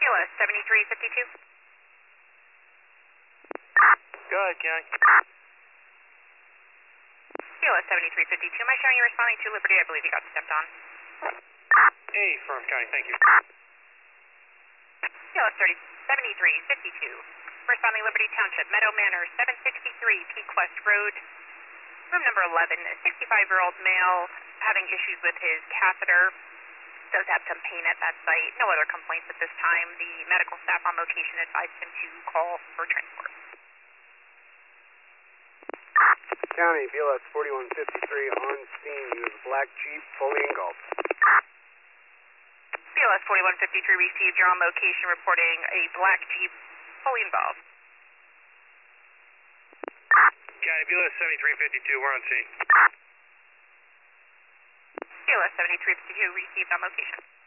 BLS 7352. Go ahead, County. BLS 7352. Am I showing you responding to Liberty? I believe you got stepped on. Hey, Firm County, thank you. BLS 7352. Responding Liberty Township, Meadow Manor, 763 Peak West Road. Room number 11, 65-year-old male having issues with his catheter. Does have some pain at that site. No other complaints at this time. The medical staff on location advised him to call for transport. County, BLS 4153 on scene. He was a black Jeep, fully engulfed. BLS 4153 received. You're on location reporting a black Jeep fully involved. County, BLS 7352, we're on scene. BLS 7352 received on location.